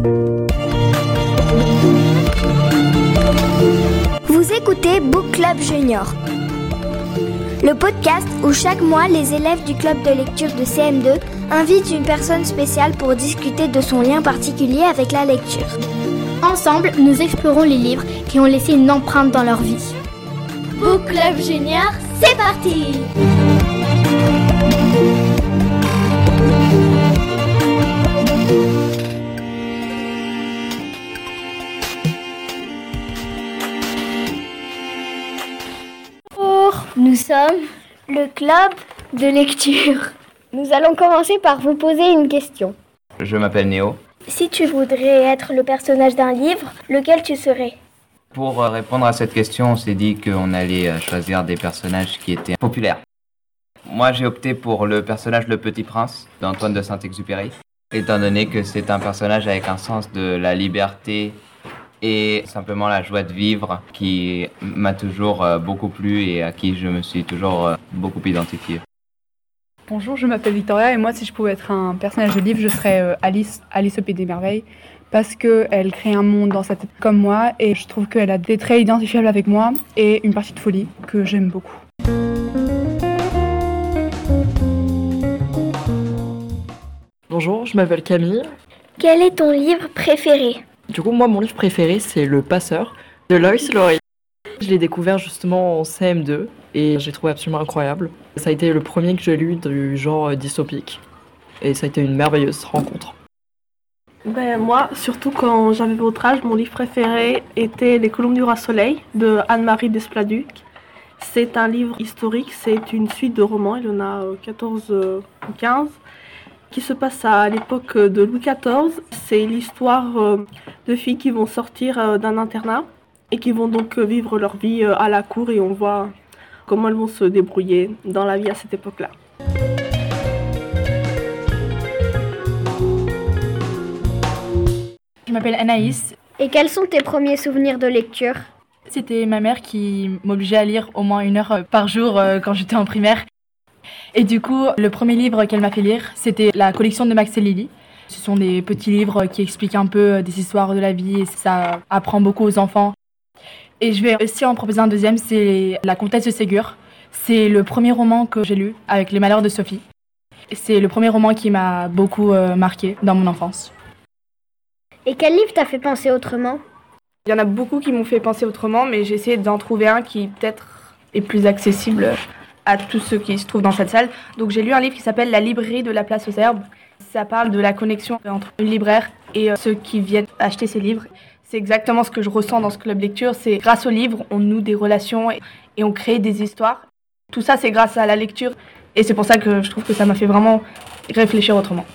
Vous écoutez Book Club Junior, le podcast où chaque mois les élèves du club de lecture de CM2 invitent une personne spéciale pour discuter de son lien particulier avec la lecture. Ensemble, nous explorons les livres qui ont laissé une empreinte dans leur vie. Book Club Junior, c'est parti! Nous sommes le club de lecture. Nous allons commencer par vous poser une question. Je m'appelle Néo. Si tu voudrais être le personnage d'un livre, lequel tu serais ? Pour répondre à cette question, on s'est dit qu'on allait choisir des personnages qui étaient populaires. Moi, j'ai opté pour le personnage Le Petit Prince d'Antoine de Saint-Exupéry, étant donné que c'est un personnage avec un sens de la liberté et simplement la joie de vivre qui m'a toujours beaucoup plu et à qui je me suis toujours beaucoup identifié. Bonjour, je m'appelle Victoria et moi si je pouvais être un personnage de livre, je serais Alice au Pays des Merveilles parce qu'elle crée un monde dans sa tête comme moi et je trouve qu'elle a des traits identifiables avec moi et une partie de folie que j'aime beaucoup. Bonjour, je m'appelle Camille. Quel est ton livre préféré ? Du coup, moi, mon livre préféré, c'est Le Passeur de Lois Lowry. Je l'ai découvert justement en CM2 et j'ai trouvé absolument incroyable. Ça a été le premier que j'ai lu du genre dystopique et ça a été une merveilleuse rencontre. Moi, surtout quand j'avais votre âge, mon livre préféré était Les Colombes du Roi Soleil de Anne-Marie Desplat-Duc. C'est un livre historique, c'est une suite de romans, il y en a 14 ou 15. Qui se passe à l'époque de Louis XIV. C'est l'histoire de filles qui vont sortir d'un internat et qui vont donc vivre leur vie à la cour et on voit comment elles vont se débrouiller dans la vie à cette époque-là. Je m'appelle Anaïs. Et quels sont tes premiers souvenirs de lecture ? C'était ma mère qui m'obligeait à lire au moins 1 heure par jour quand j'étais en primaire. Et du coup, le premier livre qu'elle m'a fait lire, c'était la collection de Max et Lily. Ce sont des petits livres qui expliquent un peu des histoires de la vie et ça apprend beaucoup aux enfants. Et je vais aussi en proposer un deuxième, c'est La Comtesse de Ségur. C'est le premier roman que j'ai lu avec Les Malheurs de Sophie. C'est le premier roman qui m'a beaucoup marqué dans mon enfance. Et quel livre t'a fait penser autrement ? Il y en a beaucoup qui m'ont fait penser autrement, mais j'ai essayé d'en trouver un qui peut-être est plus accessible à tous ceux qui se trouvent dans cette salle. Donc j'ai lu un livre qui s'appelle La librairie de la place aux herbes. Ça parle de la connexion entre le libraire et ceux qui viennent acheter ces livres. C'est exactement ce que je ressens dans ce club lecture. C'est grâce aux livres, on noue des relations et on crée des histoires. Tout ça, c'est grâce à la lecture. Et c'est pour ça que je trouve que ça m'a fait vraiment réfléchir autrement.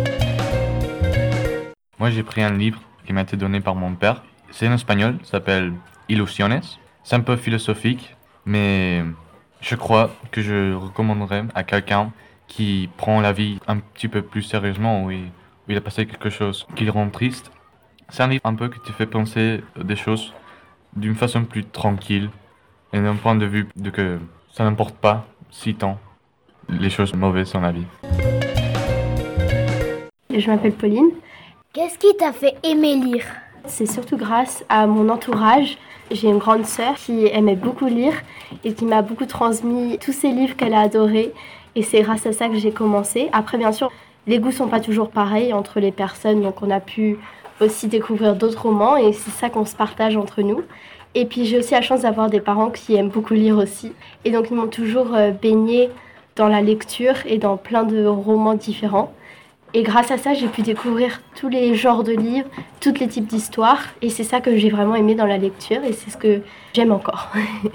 Moi, j'ai pris un livre qui m'a été donné par mon père. C'est en espagnol, ça s'appelle Ilusiones. C'est un peu philosophique, mais je crois que je recommanderais à quelqu'un qui prend la vie un petit peu plus sérieusement, où il a passé quelque chose qui le rend triste. C'est un livre un peu qui te fait penser des choses d'une façon plus tranquille et d'un point de vue de que ça n'importe pas si tant les choses mauvaises dans la vie. Je m'appelle Pauline. Qu'est-ce qui t'a fait aimer lire ? C'est surtout grâce à mon entourage. J'ai une grande sœur qui aimait beaucoup lire et qui m'a beaucoup transmis tous ces livres qu'elle a adorés. Et c'est grâce à ça que j'ai commencé. Après, bien sûr, les goûts ne sont pas toujours pareils entre les personnes. Donc, on a pu aussi découvrir d'autres romans et c'est ça qu'on se partage entre nous. Et puis, j'ai aussi la chance d'avoir des parents qui aiment beaucoup lire aussi. Et donc, ils m'ont toujours baignée dans la lecture et dans plein de romans différents. Et grâce à ça, j'ai pu découvrir tous les genres de livres, tous les types d'histoires. Et c'est ça que j'ai vraiment aimé dans la lecture et c'est ce que j'aime encore.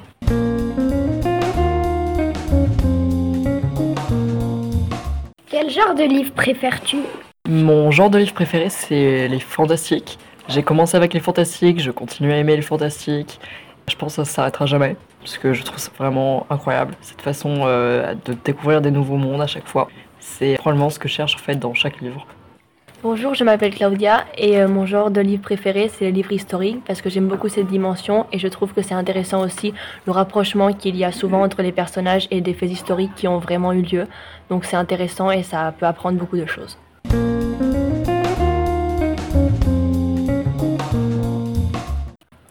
Quel genre de livre préfères-tu ? Mon genre de livre préféré, c'est les fantastiques. J'ai commencé avec les fantastiques, je continue à aimer les fantastiques. Je pense que ça ne s'arrêtera jamais, parce que je trouve ça vraiment incroyable, cette façon de découvrir des nouveaux mondes à chaque fois. C'est probablement ce que je cherche en fait dans chaque livre. Bonjour, je m'appelle Claudia et mon genre de livre préféré c'est les livres historiques parce que j'aime beaucoup cette dimension et je trouve que c'est intéressant aussi le rapprochement qu'il y a souvent entre les personnages et des faits historiques qui ont vraiment eu lieu. Donc c'est intéressant et ça peut apprendre beaucoup de choses.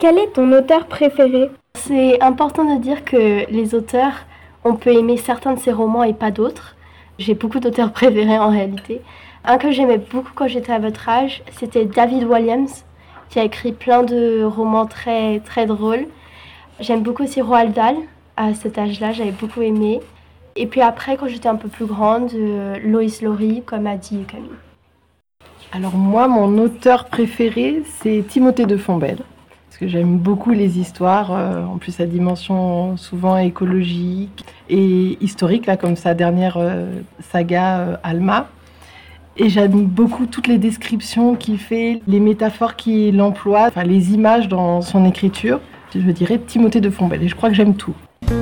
Quel est ton auteur préféré? C'est important de dire que les auteurs, on peut aimer certains de ces romans et pas d'autres. J'ai beaucoup d'auteurs préférés en réalité. Un que j'aimais beaucoup quand j'étais à votre âge, c'était David Walliams, qui a écrit plein de romans très, très drôles. J'aime beaucoup aussi Roald Dahl. À cet âge-là, j'avais beaucoup aimé. Et puis après, quand j'étais un peu plus grande, Lois Lowry, comme Addie et Camille. Alors moi, mon auteur préféré, c'est Timothée de Fontbelle. Parce que j'aime beaucoup les histoires, en plus à dimension souvent écologique et historique, là, comme sa dernière saga Alma. Et j'aime beaucoup toutes les descriptions qu'il fait, les métaphores qu'il emploie, enfin, les images dans son écriture. Je dirais Timothée de Fontbelle, et je crois que j'aime tout.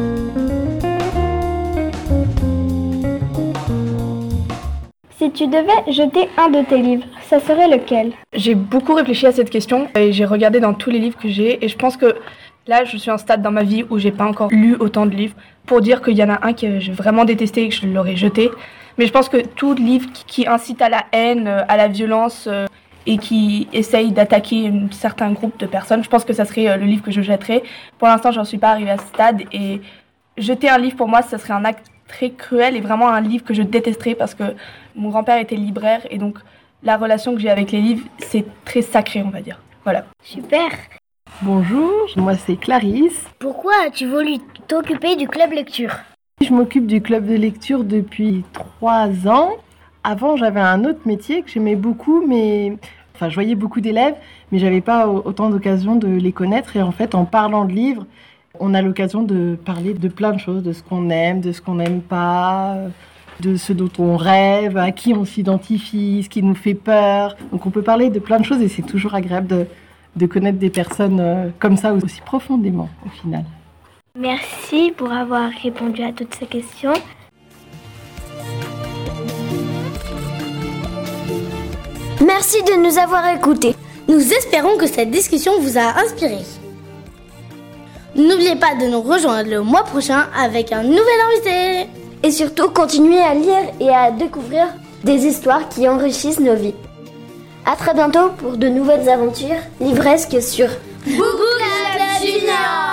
Si tu devais jeter un de tes livres, ça serait lequel? J'ai beaucoup réfléchi à cette question et j'ai regardé dans tous les livres que j'ai et je pense que là je suis à un stade dans ma vie où j'ai pas encore lu autant de livres pour dire qu'il y en a un que j'ai vraiment détesté et que je l'aurais jeté. Mais je pense que tout livre qui incite à la haine, à la violence et qui essaye d'attaquer un certain groupe de personnes, je pense que ça serait le livre que je jetterais. Pour l'instant, j'en suis pas arrivée à ce stade et jeter un livre pour moi, ça serait un acte très cruel et vraiment un livre que je détesterais parce que mon grand-père était libraire et donc la relation que j'ai avec les livres, c'est très sacré, on va dire. Voilà. Super. Bonjour, moi c'est Clarisse. Pourquoi as-tu voulu t'occuper du club lecture? Je m'occupe du club de lecture depuis 3 ans. Avant, j'avais un autre métier que j'aimais beaucoup, mais enfin, je voyais beaucoup d'élèves, mais j'avais pas autant d'occasion de les connaître. Et en fait, en parlant de livres, on a l'occasion de parler de plein de choses, de ce qu'on aime, de ce qu'on n'aime pas, de ce dont on rêve, à qui on s'identifie, ce qui nous fait peur. Donc on peut parler de plein de choses et c'est toujours agréable de connaître des personnes comme ça aussi profondément au final. Merci pour avoir répondu à toutes ces questions. Merci de nous avoir écoutés. Nous espérons que cette discussion vous a inspiré. N'oubliez pas de nous rejoindre le mois prochain avec un nouvel invité. Et surtout, continuez à lire et à découvrir des histoires qui enrichissent nos vies. À très bientôt pour de nouvelles aventures livresques sur Book Club Junior.